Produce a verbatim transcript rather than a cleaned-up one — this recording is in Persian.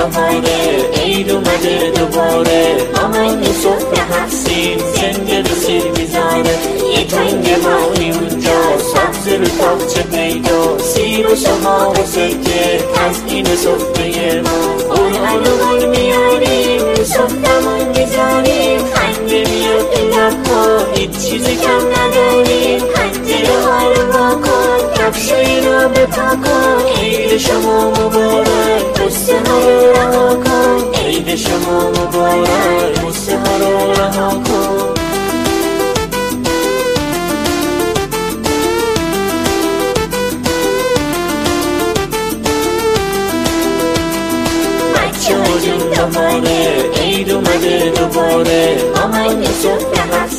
بهاره، عید اومده دوباره، مامان یه سفره هستیم زنده رو سیر میذاره. یه تنگ ماهی اونجا سبز رو تاقچه پیدا، سیر و شما و سکه تزیین سفره ما. اون علومون میاریم رو سفرمون میذاریم، خنده میاد این لبها هیچ چیزی کم نداریم. پنجره ها رو وا کن، کفشای رو بپا کن، عید شما مبارک قصه ها رو رها کن. عید شما مبارک قصه ها رو رها کن. بچه ها جون بهاره، عید اومده دوباره، مامان یه سفره